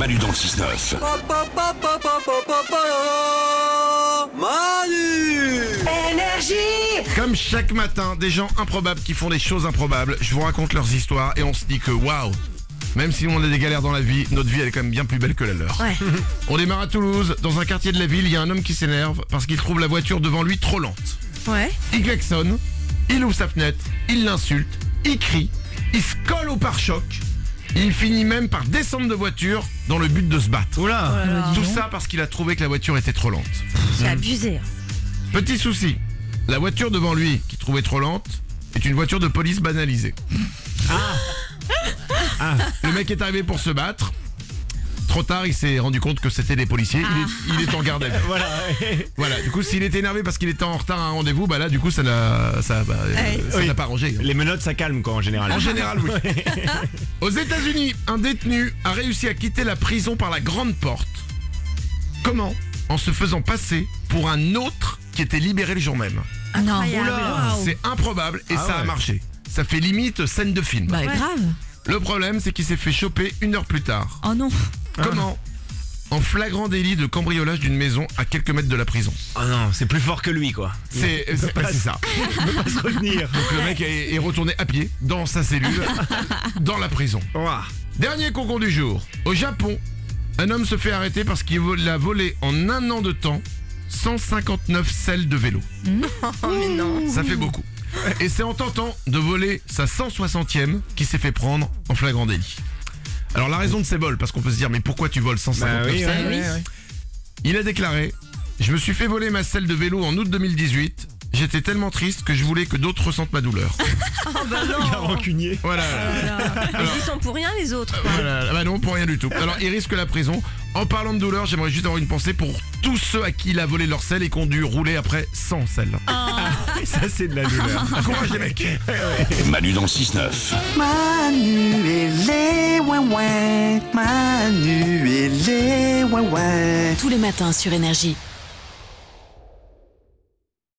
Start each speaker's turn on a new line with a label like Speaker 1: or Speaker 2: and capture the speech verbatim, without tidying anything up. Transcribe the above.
Speaker 1: Manu dans le six neuf.
Speaker 2: Manu
Speaker 3: Énergie.
Speaker 4: Comme chaque matin, des gens improbables qui font des choses improbables. Je vous raconte leurs histoires et on se dit que waouh, même si on a des galères dans la vie, notre vie elle est quand même bien plus belle que la leur.
Speaker 3: Ouais.
Speaker 4: On démarre à Toulouse, dans un quartier de la ville, il y a un homme qui s'énerve parce qu'il trouve la voiture devant lui trop lente.
Speaker 3: Ouais.
Speaker 4: Il klaxonne, il ouvre sa fenêtre, il l'insulte, il crie, il se colle au pare-choc. Il finit même par descendre de voiture dans le but de se battre.
Speaker 2: Oula
Speaker 3: Oh là là,
Speaker 4: Tout
Speaker 3: dis donc.
Speaker 4: ça parce qu'il a trouvé que la voiture était trop lente.
Speaker 3: C'est abusé.
Speaker 4: Petit souci, la voiture devant lui, qu'il trouvait trop lente, est une voiture de police banalisée. Ah. Le mec est arrivé pour se battre. Trop tard, il s'est rendu compte que c'était des policiers. Il, est, il est en garde à vue.
Speaker 2: Voilà.
Speaker 4: Voilà. Du coup, s'il était énervé parce qu'il était en retard à un rendez-vous, bah là, du coup, ça n'a, ça, bah, euh, ça
Speaker 2: Oui.
Speaker 4: n'a pas arrangé.
Speaker 2: Les menottes, ça calme quoi en général.
Speaker 4: En général, oui. Aux États-Unis, un détenu a réussi à quitter la prison par la grande porte. Comment ? En se faisant passer pour un autre qui était libéré le jour même.
Speaker 3: Incroyable.
Speaker 2: Oula.
Speaker 3: Waouh.
Speaker 4: C'est improbable et
Speaker 2: Ah
Speaker 4: ça a
Speaker 2: ouais.
Speaker 4: marché. Ça fait limite scène de film.
Speaker 5: Bah
Speaker 3: Ouais.
Speaker 5: grave.
Speaker 4: Le problème, c'est qu'il s'est fait choper une heure plus tard.
Speaker 5: Oh non.
Speaker 4: Comment ? En flagrant délit de cambriolage d'une maison à quelques mètres de la prison.
Speaker 2: Oh non, c'est plus fort que lui quoi.
Speaker 4: C'est, c'est, bah, c'est ça.
Speaker 2: Il peut pas se retenir.
Speaker 4: Donc le mec est, est retourné à pied dans sa cellule, dans la prison.
Speaker 2: Ouah.
Speaker 4: Dernier concours du jour. Au Japon, un homme se fait arrêter parce qu'il a volé en un an de temps cent cinquante-neuf selles de vélo.
Speaker 3: Oh mais non.
Speaker 4: Ça fait beaucoup. Et c'est en tentant de voler sa cent soixantième qu'il s'est fait prendre en flagrant délit. Alors la raison de ces vols, parce qu'on peut se dire mais pourquoi tu voles cent cinquante-neuf
Speaker 2: Bah oui,
Speaker 4: selles
Speaker 2: ouais, ouais, ouais.
Speaker 4: Il a déclaré: je me suis fait voler ma selle de vélo en août deux mille dix-huit. J'étais tellement triste que je voulais que d'autres ressentent ma douleur.
Speaker 3: Oh bah
Speaker 2: Il a
Speaker 3: non.
Speaker 2: rancunier.
Speaker 4: Voilà.
Speaker 3: Mais ils sont pour rien les autres.
Speaker 4: Voilà. Bah non, pour rien du tout. Alors il risque la prison. En parlant de douleur, j'aimerais juste avoir une pensée pour tous ceux à qui il a volé leur selle et qui ont dû rouler après sans selle.
Speaker 2: Ça c'est de la douleur.
Speaker 4: Courage les mecs.
Speaker 1: Manu dans le six neuf.
Speaker 6: Manu et les ouin-ouin, Manu et les ouin-ouin.
Speaker 5: Tous les matins sur Énergie.